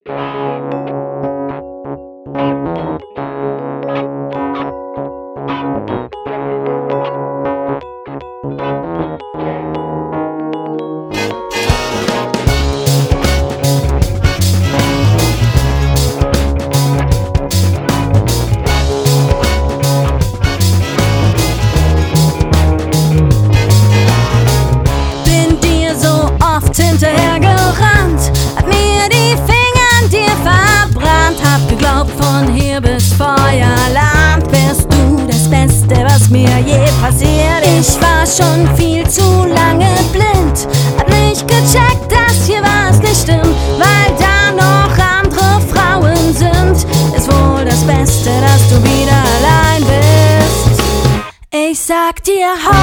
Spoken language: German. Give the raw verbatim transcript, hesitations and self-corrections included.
hinterhergerannt, hab mir die Finger an dir verbrannt, hab geglaubt, von hier bis Feuerland wärst du das Beste, was mir je passiert ist. Ich war schon viel zu lange blind, hab nicht gecheckt, dass hier was nicht stimmt, weil da noch andere Frauen sind. Ist wohl das Beste, dass du wieder allein bist. Ich sag dir,